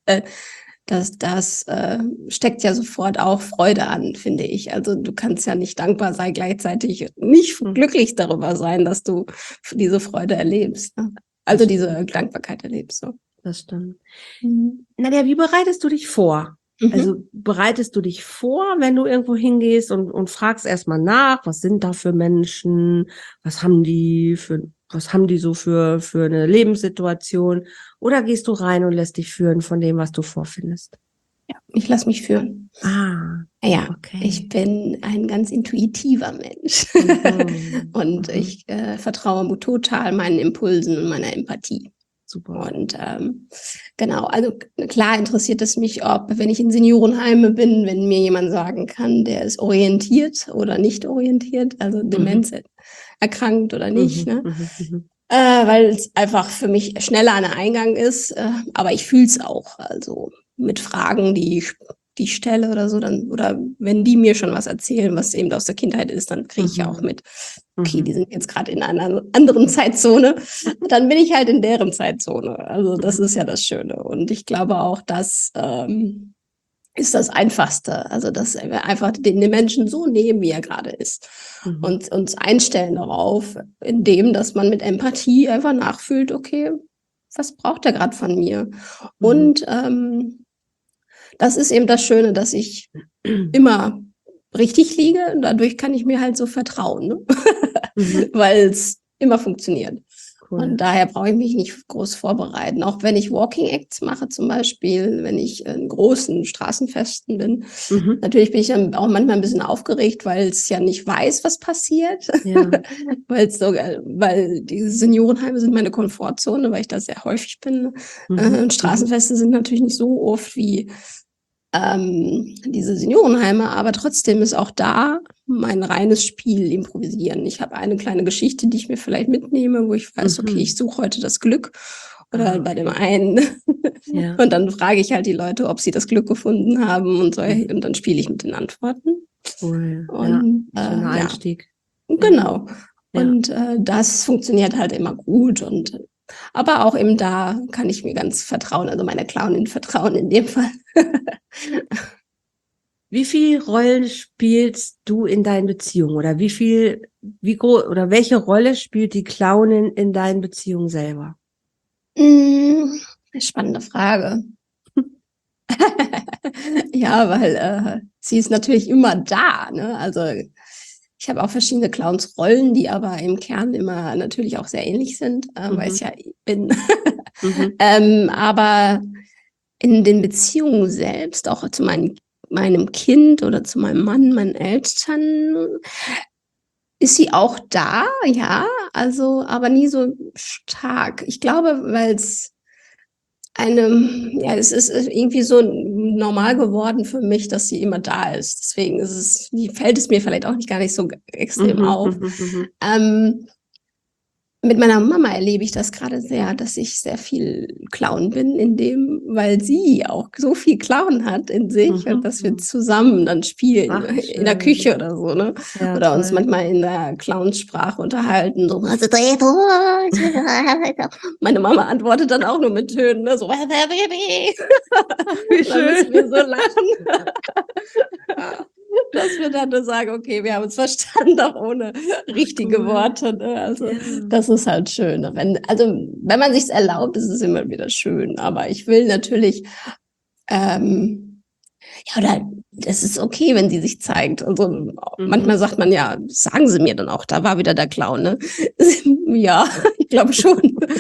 steckt ja sofort auch Freude an, finde ich. Also du kannst ja nicht dankbar sein, gleichzeitig nicht glücklich darüber sein, dass du diese Freude erlebst. Ne? Also diese Dankbarkeit erlebst. So. Das stimmt. Nadja, wie bereitest du dich vor? Also bereitest du dich vor, wenn du irgendwo hingehst und fragst erstmal nach, was sind da für Menschen, was haben die so für eine Lebenssituation? Oder gehst du rein und lässt dich führen von dem, was du vorfindest? Ja, ich lasse mich führen. Ja, okay. Ich bin ein ganz intuitiver Mensch. Und ich vertraue total meinen Impulsen und meiner Empathie. Super. Und genau, also klar interessiert es mich, wenn ich in Seniorenheime bin, wenn mir jemand sagen kann, der ist orientiert oder nicht orientiert, also Demenz erkrankt oder nicht, ne? Weil es einfach für mich schneller an der Eingang ist, aber ich fühle es auch, also mit Fragen, die ich stelle oder so, oder wenn die mir schon was erzählen, was eben aus der Kindheit ist, dann kriege ich ja auch mit, okay, die sind jetzt gerade in einer anderen Zeitzone, dann bin ich halt in deren Zeitzone. Also das ist ja das Schöne. Und ich glaube auch, das ist das Einfachste. Also dass wir einfach den Menschen so nehmen, wie er gerade ist. Und uns einstellen darauf, indem, dass man mit Empathie einfach nachfühlt, okay, was braucht er gerade von mir? Und das ist eben das Schöne, dass ich immer richtig liege und dadurch kann ich mir halt so vertrauen, ne? Weil es immer funktioniert. Cool. Und daher brauche ich mich nicht groß vorbereiten. Auch wenn ich Walking Acts mache zum Beispiel, wenn ich in großen Straßenfesten bin. Natürlich bin ich dann auch manchmal ein bisschen aufgeregt, weil es ja nicht weiß, was passiert. Ja. Weil die Seniorenheime sind meine Komfortzone, weil ich da sehr häufig bin. Und Straßenfeste sind natürlich nicht so oft wie diese Seniorenheime, aber trotzdem ist auch da mein reines Spiel improvisieren. Ich habe eine kleine Geschichte, die ich mir vielleicht mitnehme, wo ich weiß, okay, ich suche heute das Glück oder bei dem einen. Ja. Und dann frage ich halt die Leute, ob sie das Glück gefunden haben und so, und dann spiele ich mit den Antworten. Cool. Und, schöner Einstieg. Genau. Ja. Und das funktioniert halt immer gut und aber auch eben da kann ich mir ganz vertrauen, also meiner Clownin vertrauen in dem Fall. Wie viel Rollen spielst du in deinen Beziehungen oder welche Rolle spielt die Clownin in deinen Beziehungen selber? Spannende Frage. Ja, weil sie ist natürlich immer da, ne? Also ich habe auch verschiedene Clownsrollen, die aber im Kern immer natürlich auch sehr ähnlich sind, weil ich ja bin. Aber in den Beziehungen selbst, auch zu meinen meinem Kind oder zu meinem Mann, meinen Eltern ist sie auch da, ja, also, aber nie so stark. Ich glaube, weil's es ist irgendwie so normal geworden für mich, dass sie immer da ist. Deswegen fällt es mir vielleicht auch nicht gar nicht so extrem auf. Mit meiner Mama erlebe ich das gerade sehr, dass ich sehr viel Clown bin weil sie auch so viel Clown hat in sich und dass wir zusammen dann spielen Ach, in der schön. Küche oder so, ne? Ja, Oder uns toll. manchmal in der Clownsprache unterhalten, so. Meine Mama antwortet dann auch nur mit Tönen, ne? So. Wie Dann müssen wir schön. so lachen. Dass wir dann nur sagen, okay, wir haben uns verstanden, auch ohne richtige Cool. Worte. Ne? Also Ja. das ist halt schön. Wenn man sich's erlaubt, ist es immer wieder schön. Aber ich will natürlich, oder es ist okay, wenn sie sich zeigt. Also manchmal sagt man ja, sagen sie mir dann auch, da war wieder der Clown, ne? Ja, ich glaube schon.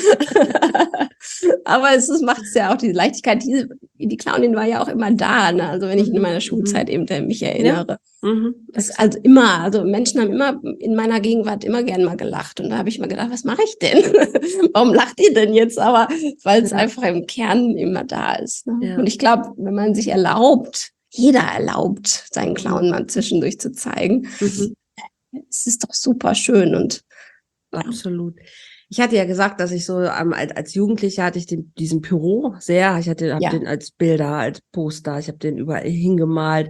Aber macht es ja auch diese Leichtigkeit. Die Clownin war ja auch immer da, ne? Also wenn ich in meiner Schulzeit eben mich erinnere. Ja. Also Menschen haben immer in meiner Gegenwart immer gern mal gelacht. Und da habe ich mir gedacht, was mache ich denn? Warum lacht ihr denn jetzt? Aber weil es einfach im Kern immer da ist. Ne? Ja. Und ich glaube, wenn man sich jeder erlaubt, seinen Clown mal zwischendurch zu zeigen, es ist doch super schön und absolut. Ich hatte ja gesagt, dass ich so als Jugendliche hatte ich diesen Pyro sehr. Ich hab den als Bilder, als Poster, ich habe den überall hingemalt,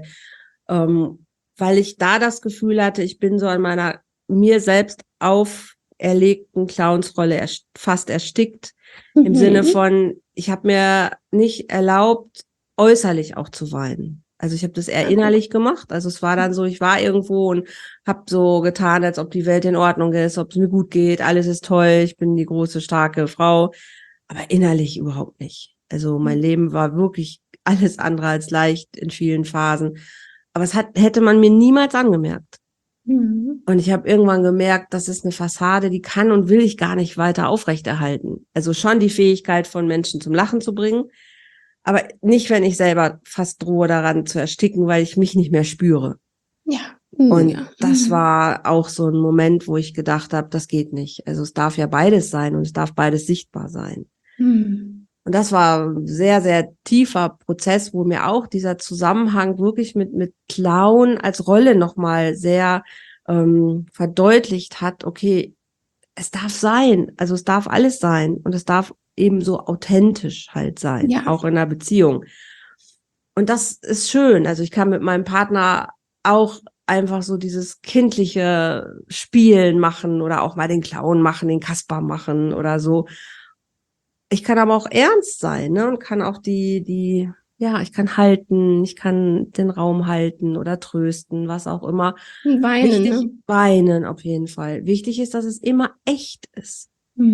weil ich da das Gefühl hatte, ich bin so an meiner mir selbst auferlegten Clownsrolle fast erstickt. Im Sinne von, ich habe mir nicht erlaubt, äußerlich auch zu weinen. Also ich habe das eher innerlich gemacht. Also es war dann so, ich war irgendwo und habe so getan, als ob die Welt in Ordnung ist, ob es mir gut geht, alles ist toll, ich bin die große, starke Frau. Aber innerlich überhaupt nicht. Also mein Leben war wirklich alles andere als leicht in vielen Phasen. Aber hätte man mir niemals angemerkt. Und ich habe irgendwann gemerkt, das ist eine Fassade, die kann und will ich gar nicht weiter aufrechterhalten. Also schon die Fähigkeit von Menschen zum Lachen zu bringen, aber nicht, wenn ich selber fast drohe, daran zu ersticken, weil ich mich nicht mehr spüre. Ja. Und das war auch so ein Moment, wo ich gedacht habe, das geht nicht. Also es darf ja beides sein und es darf beides sichtbar sein. Und das war ein sehr, sehr tiefer Prozess, wo mir auch dieser Zusammenhang wirklich mit Clown als Rolle nochmal sehr verdeutlicht hat, okay, es darf sein, also es darf alles sein und es darf eben so authentisch halt sein, auch in einer Beziehung. Und das ist schön. Also ich kann mit meinem Partner auch einfach so dieses kindliche Spielen machen oder auch mal den Clown machen, den Kasper machen oder so. Ich kann aber auch ernst sein, ne? Und kann auch ich kann halten, ich kann den Raum halten oder trösten, was auch immer. Weinen, Weinen auf jeden Fall. Wichtig ist, dass es immer echt ist.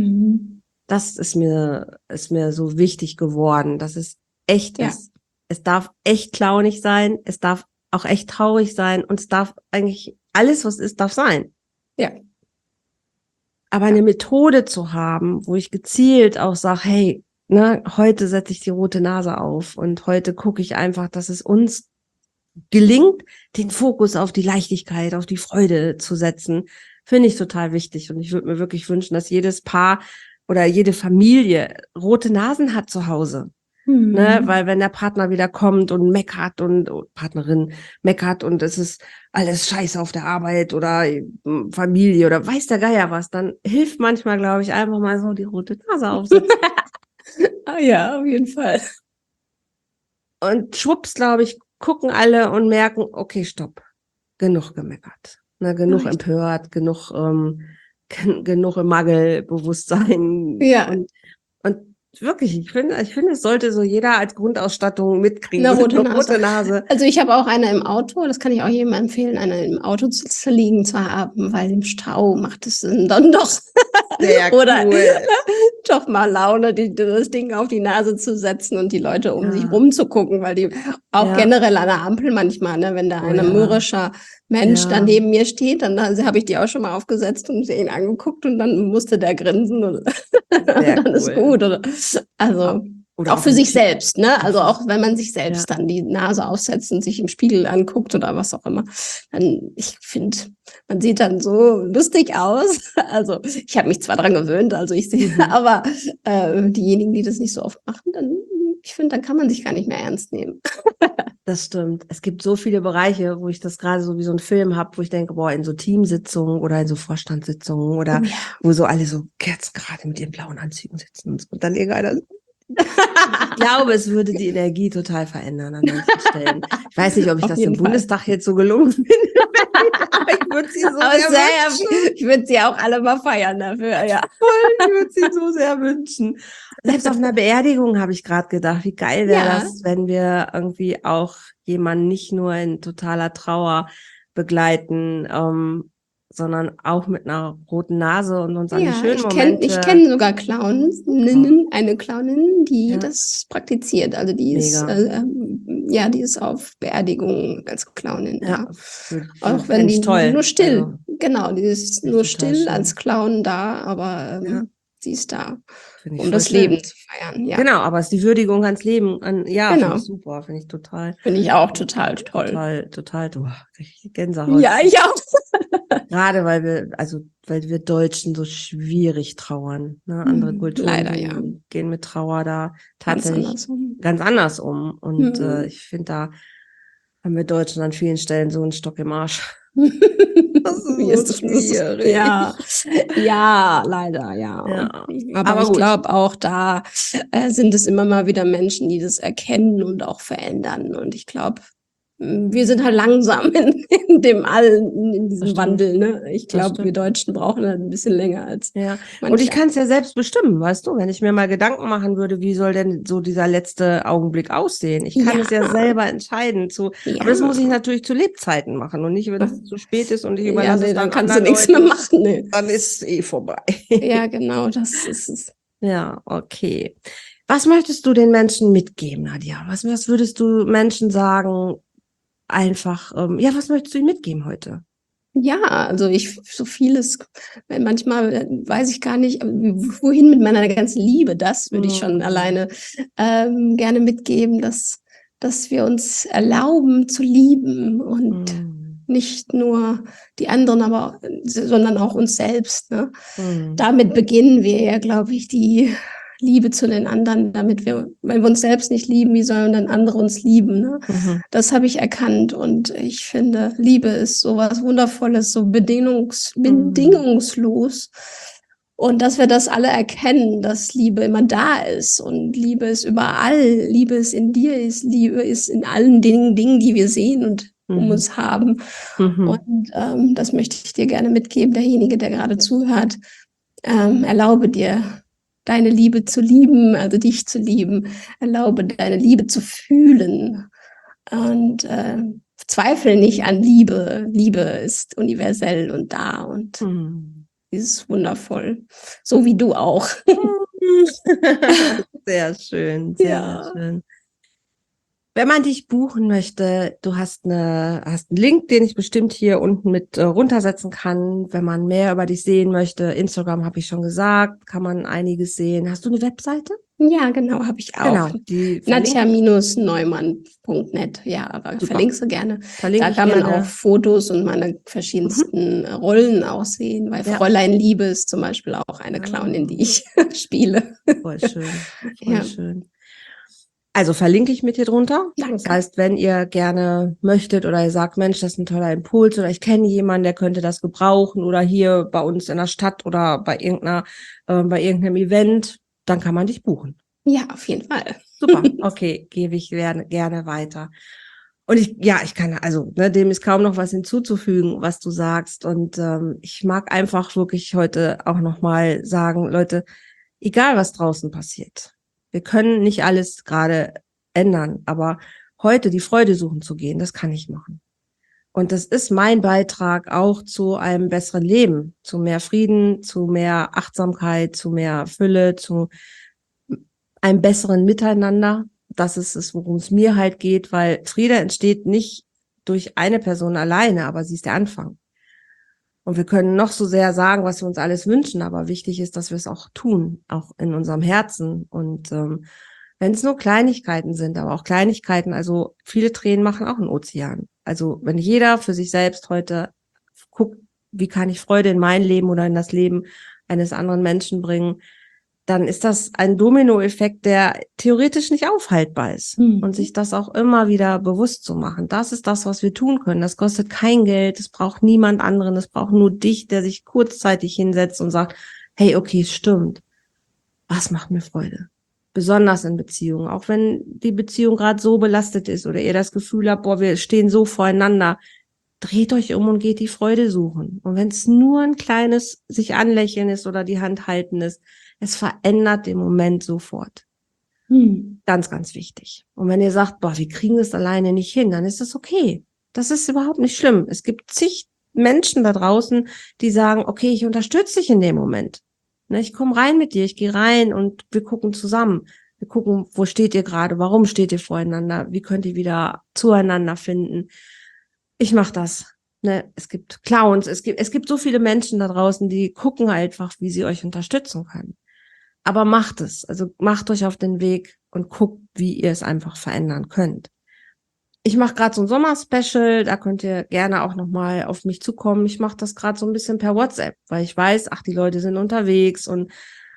Das ist mir so wichtig geworden, dass es echt ist. Es darf echt clownig sein, es darf auch echt traurig sein und es darf eigentlich alles, was ist, darf sein. Ja. Aber eine Methode zu haben, wo ich gezielt auch sage, hey, ne, heute setze ich die rote Nase auf und heute gucke ich einfach, dass es uns gelingt, den Fokus auf die Leichtigkeit, auf die Freude zu setzen, finde ich total wichtig. Und ich würde mir wirklich wünschen, dass jedes Paar oder jede Familie rote Nasen hat zu Hause. Ne, weil wenn der Partner wieder kommt und meckert und Partnerin meckert und es ist alles scheiße auf der Arbeit oder Familie oder weiß der Geier was, dann hilft manchmal, glaube ich, einfach mal so die rote Nase aufsetzen. Ja, auf jeden Fall. Und schwupps, glaube ich, gucken alle und merken, okay, stopp, genug gemeckert, ne, genug empört, genug im Mangelbewusstsein. Ja. Und wirklich, ich finde, es sollte so jeder als Grundausstattung mitkriegen. Eine rote Nase. Rote Nase. Also ich habe auch eine im Auto, das kann ich auch jedem empfehlen, eine im Auto zu liegen zu haben, weil im Stau macht es dann doch sehr oder cool. doch mal Laune, das Ding auf die Nase zu setzen und die Leute um sich rumzugucken, weil die auch generell an der Ampel manchmal, ne, wenn da ein mürrischer Mensch da neben mir steht, dann habe ich die auch schon mal aufgesetzt und ihn angeguckt und dann musste der grinsen und dann ist gut. Oder? Also Oder auch für im sich Team. selbst, ne? Also auch wenn man sich selbst dann die Nase aufsetzt und sich im Spiegel anguckt oder was auch immer. Dann, ich finde, man sieht dann so lustig aus. Also ich habe mich zwar dran gewöhnt, also ich sehe, aber diejenigen, die das nicht so oft machen, dann, ich finde, dann kann man sich gar nicht mehr ernst nehmen. Das stimmt. Es gibt so viele Bereiche, wo ich das gerade so wie so einen Film habe, wo ich denke, boah, in so Teamsitzungen oder in so Vorstandssitzungen oder Oh ja. wo so alle so jetzt gerade mit ihren blauen Anzügen sitzen und dann irgendeiner. Ich glaube, es würde die Energie total verändern an manchen Stellen. Ich weiß nicht, ob ich Auf das jeden im Fall. Bundestag jetzt so gelungen finde, aber ich würde sie so Aber sehr wünschen. ich würde sie auch alle mal feiern dafür, ja. Ich würde sie so sehr wünschen. Selbst auf einer Beerdigung habe ich gerade gedacht, wie geil wäre Ja. das, wenn wir irgendwie auch jemanden nicht nur in totaler Trauer begleiten, sondern auch mit einer roten Nase und uns an die Ja, schönen ich Momente. kenn sogar Clowninnen, eine Clownin, die Ja. das praktiziert. Also die ist, Mega. ja, die ist auf Beerdigungen als Clownin da. Auch wenn Fände ich die toll. nur still, Also, genau, die ist finde nur ich total still schön. als Clown da, aber Ja. sie ist da, Finde ich um voll das schön. Leben zu feiern. Ja, Genau, aber es ist die Würdigung ans Leben. Ja, finde genau. ich super, finde ich total. Finde ich auch total toll. Total, richtig Gänsehaut. Ja, ich auch. Gerade weil wir Deutschen so schwierig trauern. Ne? Andere Kulturen Leider, ja. gehen mit Trauer da Ganz tatsächlich anders um. ganz anders um. Und Mhm. ich finde, da haben wir Deutschen an vielen Stellen so einen Stock im Arsch. Das ist Wie so ist das? schwierig. Ja, ja, leider, ja. Ja. Aber Aber ich gut. glaube auch, da sind es immer mal wieder Menschen, die das erkennen und auch verändern. Und ich glaube, wir sind halt langsam in dem Allen, in diesem stimmt. Wandel. Ne? Ich Das glaube, wir stimmt. Deutschen brauchen halt ein bisschen länger als Ja. Und manche. ich kann es ja selbst bestimmen, weißt du, wenn ich mir mal Gedanken machen würde, wie soll denn so dieser letzte Augenblick aussehen? Ich kann Ja, es ja selber entscheiden. Aber das muss ich natürlich zu Lebzeiten machen und nicht, wenn es zu spät ist und ich ja, überlasse nee, es dann dann kannst du anderen nichts mehr Leuten, machen. Nee. dann ist es eh vorbei. Ja, genau, das ist es. Ja, okay. Was möchtest du den Menschen mitgeben, Nadja? Was würdest du Menschen sagen? Einfach, ja, was möchtest du ihnen mitgeben heute? Ja, also so vieles, weil manchmal weiß ich gar nicht, wohin mit meiner ganzen Liebe. Das würde ich schon alleine gerne mitgeben, dass wir uns erlauben zu lieben und nicht nur die anderen, sondern auch uns selbst. Ne? Damit beginnen wir ja, glaube ich, die Liebe zu den anderen, wenn wir uns selbst nicht lieben, wie sollen dann andere uns lieben? Ne? Das habe ich erkannt und ich finde, Liebe ist so was Wundervolles, so bedingungslos. Und dass wir das alle erkennen, dass Liebe immer da ist und Liebe ist überall, Liebe ist in dir, Liebe ist in allen Dingen, die wir sehen und um uns haben. Und das möchte ich dir gerne mitgeben, derjenige, der gerade zuhört. Erlaube dir, deine Liebe zu lieben, also dich zu lieben. Erlaube deine Liebe zu fühlen. Und zweifle nicht an Liebe. Liebe ist universell und da und ist wundervoll. So wie du auch. Sehr schön, sehr schön. Wenn man dich buchen möchte, du hast einen Link, den ich bestimmt hier unten mit runtersetzen kann. Wenn man mehr über dich sehen möchte, Instagram habe ich schon gesagt, kann man einiges sehen. Hast du eine Webseite? Ja, genau, habe ich auch. Genau, die Nadja-Neumann.net. Ja, aber verlinkst du gerne. Da kann man auch Fotos und meine verschiedensten Rollen auch sehen, weil Fräulein Liebe ist zum Beispiel auch eine Clownin, die ich spiele. Voll schön, voll schön. Also verlinke ich mit hier drunter. Danke. Das heißt, wenn ihr gerne möchtet oder ihr sagt, Mensch, das ist ein toller Impuls oder ich kenne jemanden, der könnte das gebrauchen oder hier bei uns in der Stadt oder bei irgendeinem Event, dann kann man dich buchen. Ja, auf jeden Fall. Super, okay, gebe ich gerne weiter. Und ich kann, also dem ist kaum noch was hinzuzufügen, was du sagst. Und ich mag einfach wirklich heute auch nochmal sagen, Leute, egal was draußen passiert, wir können nicht alles gerade ändern, aber heute die Freude suchen zu gehen, das kann ich machen. Und das ist mein Beitrag auch zu einem besseren Leben, zu mehr Frieden, zu mehr Achtsamkeit, zu mehr Fülle, zu einem besseren Miteinander. Das ist es, worum es mir halt geht, weil Friede entsteht nicht durch eine Person alleine, aber sie ist der Anfang. Und wir können noch so sehr sagen, was wir uns alles wünschen, aber wichtig ist, dass wir es auch tun, auch in unserem Herzen. Und wenn Wenn es nur Kleinigkeiten sind, aber auch Kleinigkeiten, also viele Tränen machen auch einen Ozean. Also wenn jeder für sich selbst heute guckt, wie kann ich Freude in mein Leben oder in das Leben eines anderen Menschen bringen, dann ist das ein Dominoeffekt, der theoretisch nicht aufhaltbar ist. Und sich das auch immer wieder bewusst zu machen. Das ist das, was wir tun können. Das kostet kein Geld, es braucht niemand anderen, es braucht nur dich, der sich kurzzeitig hinsetzt und sagt, hey, okay, es stimmt. Was macht mir Freude? Besonders in Beziehungen. Auch wenn die Beziehung gerade so belastet ist oder ihr das Gefühl habt, boah, wir stehen so voreinander, dreht euch um und geht die Freude suchen. Und wenn es nur ein kleines sich anlächeln ist oder die Hand halten ist, es verändert den Moment sofort. Ganz, ganz wichtig. Und wenn ihr sagt, boah, wir kriegen das alleine nicht hin, dann ist das okay. Das ist überhaupt nicht schlimm. Es gibt zig Menschen da draußen, die sagen, okay, ich unterstütze dich in dem Moment. Ne, ich komme rein mit dir, ich gehe rein und wir gucken zusammen. Wir gucken, wo steht ihr gerade, warum steht ihr voreinander, wie könnt ihr wieder zueinander finden. Ich mache das. Ne, es gibt Clowns, es gibt so viele Menschen da draußen, die gucken einfach, wie sie euch unterstützen können. Aber macht es. Also macht euch auf den Weg und guckt, wie ihr es einfach verändern könnt. Ich mache gerade so ein Sommer-Special, da könnt ihr gerne auch nochmal auf mich zukommen. Ich mache das gerade so ein bisschen per WhatsApp, weil ich weiß, ach, die Leute sind unterwegs und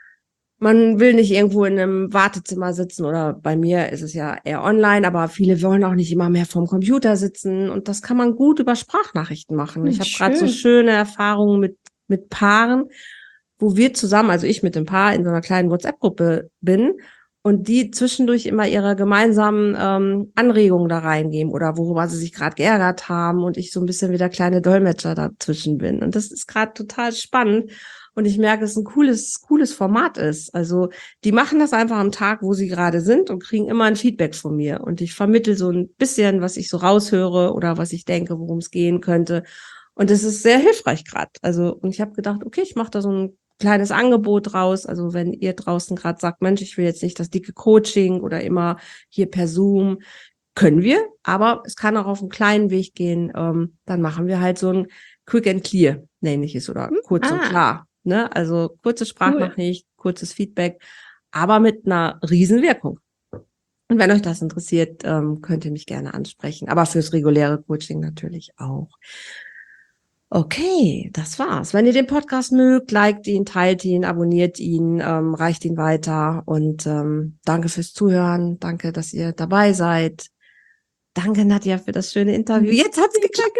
man will nicht irgendwo in einem Wartezimmer sitzen oder bei mir ist es ja eher online, aber viele wollen auch nicht immer mehr vorm Computer sitzen und das kann man gut über Sprachnachrichten machen. Ich habe gerade so schöne Erfahrungen mit Paaren, wo wir zusammen, also ich mit dem Paar in so einer kleinen WhatsApp-Gruppe bin und die zwischendurch immer ihre gemeinsamen Anregungen da reingeben oder worüber sie sich gerade geärgert haben und ich so ein bisschen wie der kleine Dolmetscher dazwischen bin. Und das ist gerade total spannend und ich merke, dass es ein cooles Format ist. Also die machen das einfach am Tag, wo sie gerade sind und kriegen immer ein Feedback von mir und ich vermittel so ein bisschen, was ich so raushöre oder was ich denke, worum es gehen könnte. Und das ist sehr hilfreich gerade. Also, und ich habe gedacht, okay, ich mache da so ein kleines Angebot raus. Also wenn ihr draußen gerade sagt, Mensch, ich will jetzt nicht das dicke Coaching oder immer hier per Zoom, können wir, aber es kann auch auf einen kleinen Weg gehen. Dann machen wir halt so ein Quick and Clear, nenne ich es, oder kurz und klar. Ne? Also kurze Sprachnachricht, kurzes Feedback, aber mit einer Riesenwirkung. Und wenn euch das interessiert, könnt ihr mich gerne ansprechen. Aber fürs reguläre Coaching natürlich auch. Okay, das war's. Wenn ihr den Podcast mögt, liked ihn, teilt ihn, abonniert ihn, reicht ihn weiter und danke fürs Zuhören. Danke, dass ihr dabei seid. Danke, Nadja, für das schöne Interview. Jetzt hat's geklappt.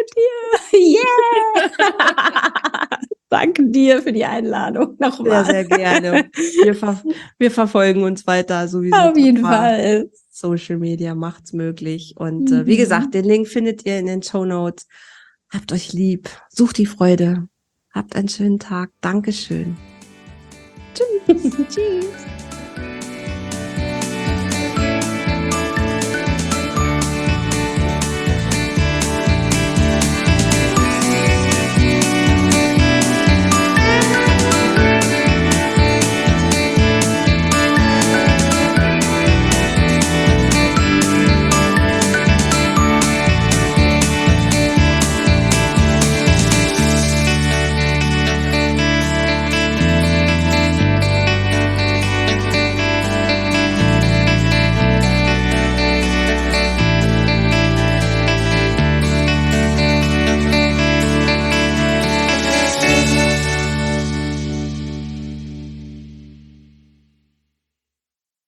Yeah! Danke dir für die Einladung nochmal. Sehr, sehr gerne. Wir verfolgen uns weiter sowieso. Auf jeden Fall. Social Media macht's möglich. Und wie gesagt, den Link findet ihr in den Shownotes. Habt euch lieb. Sucht die Freude. Habt einen schönen Tag. Dankeschön. Tschüss. Tschüss.